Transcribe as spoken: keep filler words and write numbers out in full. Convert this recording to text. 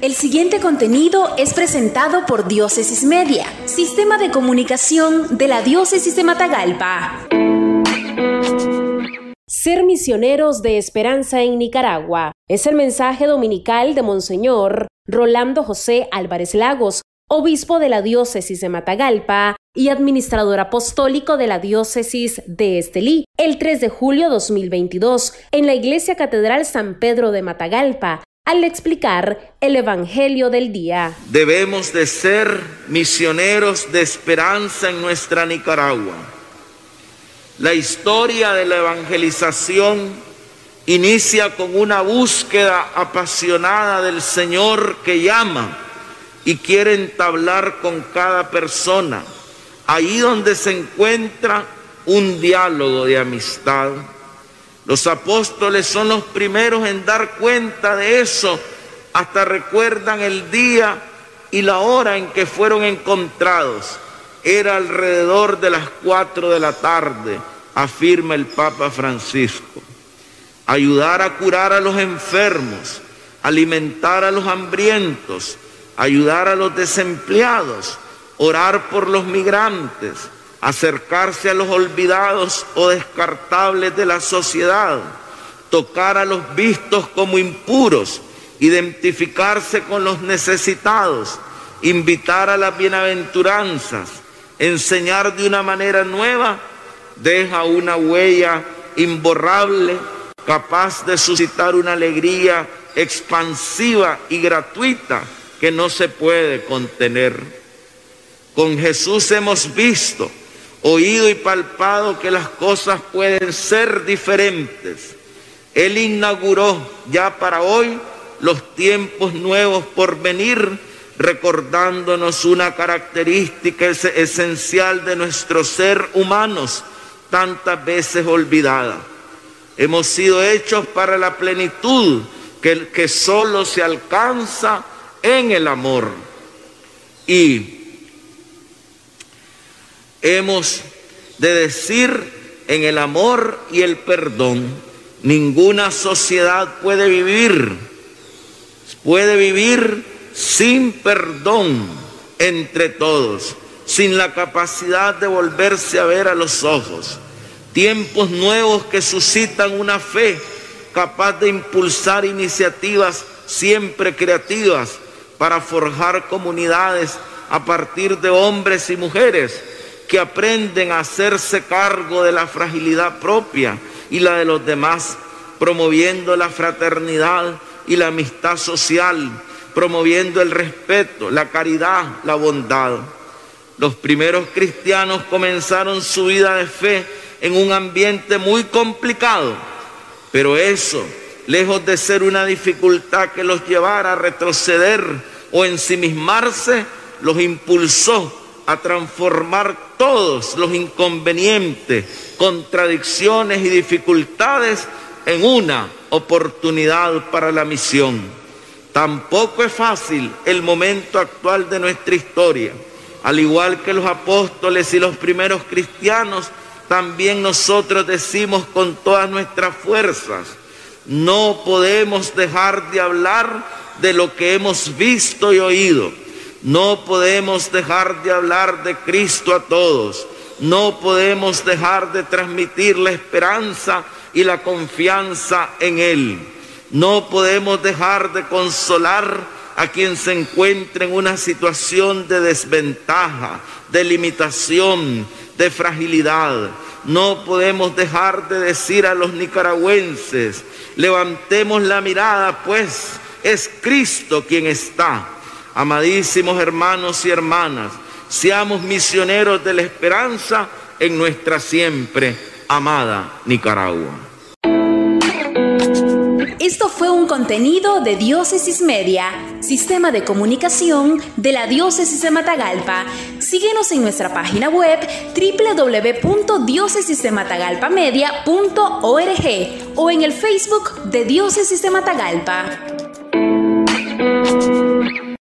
El siguiente contenido es presentado por Diócesis Media, Sistema de Comunicación de la Diócesis de Matagalpa. Ser misioneros de esperanza en Nicaragua es el mensaje dominical de Monseñor Rolando José Álvarez Lagos, obispo de la Diócesis de Matagalpa y administrador apostólico de la Diócesis de Estelí, el tres de julio de dos mil veintidós, en la Iglesia Catedral San Pedro de Matagalpa, al explicar el Evangelio del día. Debemos de ser misioneros de esperanza en nuestra Nicaragua. La historia de la evangelización inicia con una búsqueda apasionada del Señor que llama y quiere entablar con cada persona, ahí donde se encuentra un diálogo de amistad. Los apóstoles son los primeros en dar cuenta de eso, hasta recuerdan el día y la hora en que fueron encontrados. Era alrededor de las cuatro de la tarde, afirma el Papa Francisco. Ayudar a curar a los enfermos, alimentar a los hambrientos, ayudar a los desempleados, orar por los migrantes, acercarse a los olvidados o descartables de la sociedad, tocar a los vistos como impuros, identificarse con los necesitados, invitar a las bienaventuranzas, enseñar de una manera nueva, deja una huella imborrable, capaz de suscitar una alegría expansiva y gratuita que no se puede contener. Con Jesús hemos visto, oído y palpado que las cosas pueden ser diferentes. Él inauguró ya para hoy los tiempos nuevos por venir, recordándonos una característica es esencial de nuestro ser humanos, tantas veces olvidada. Hemos sido hechos para la plenitud que, que solo se alcanza en el amor. Y hemos de decir en el amor y el perdón. Ninguna sociedad puede vivir, puede vivir sin perdón entre todos, sin la capacidad de volverse a ver a los ojos. Tiempos nuevos que suscitan una fe capaz de impulsar iniciativas siempre creativas para forjar comunidades a partir de hombres y mujeres que aprenden a hacerse cargo de la fragilidad propia y la de los demás, promoviendo la fraternidad y la amistad social, promoviendo el respeto, la caridad, la bondad. Los primeros cristianos comenzaron su vida de fe en un ambiente muy complicado, pero eso, lejos de ser una dificultad que los llevara a retroceder o ensimismarse, los impulsó a transformar todos los inconvenientes, contradicciones y dificultades en una oportunidad para la misión. Tampoco es fácil el momento actual de nuestra historia. Al igual que los apóstoles y los primeros cristianos, también nosotros decimos con todas nuestras fuerzas: no podemos dejar de hablar de lo que hemos visto y oído. No podemos dejar de hablar de Cristo a todos. No podemos dejar de transmitir la esperanza y la confianza en Él. No podemos dejar de consolar a quien se encuentre en una situación de desventaja, de limitación, de fragilidad. No podemos dejar de decir a los nicaragüenses: levantemos la mirada, pues es Cristo quien está. Amadísimos hermanos y hermanas, seamos misioneros de la esperanza en nuestra siempre amada Nicaragua. Esto fue un contenido de Diócesis Media, Sistema de Comunicación de la Diócesis de Matagalpa. Síguenos en nuestra página web doble u doble u doble u punto diócesis de matagalpa media punto org o en el Facebook de Diócesis de Matagalpa.